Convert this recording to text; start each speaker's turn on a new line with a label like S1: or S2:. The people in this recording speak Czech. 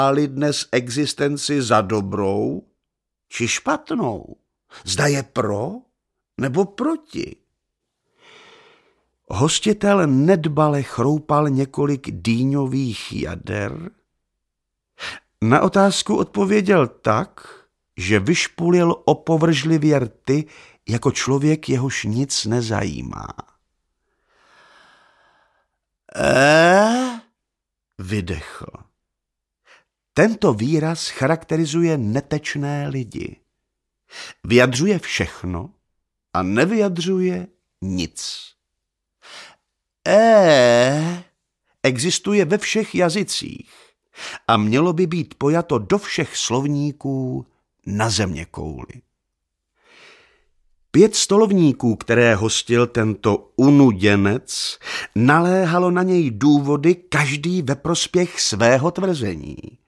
S1: považovali dnes existenci za dobrou či špatnou? Zda je pro nebo proti? Hostitel nedbale chroupal několik dýňových jader. Na otázku odpověděl tak, že vyšpulil opovržlivě rty jako člověk, jehož nic nezajímá. Vydechl. Tento výraz charakterizuje netečné lidi. Vyjadřuje všechno a nevyjadřuje nic. Existuje ve všech jazycích a mělo by být pojato do všech slovníků na zeměkouli. 5 stolovníků, které hostil tento unuděnec, naléhalo na něj důvody každý ve prospěch svého tvrzení.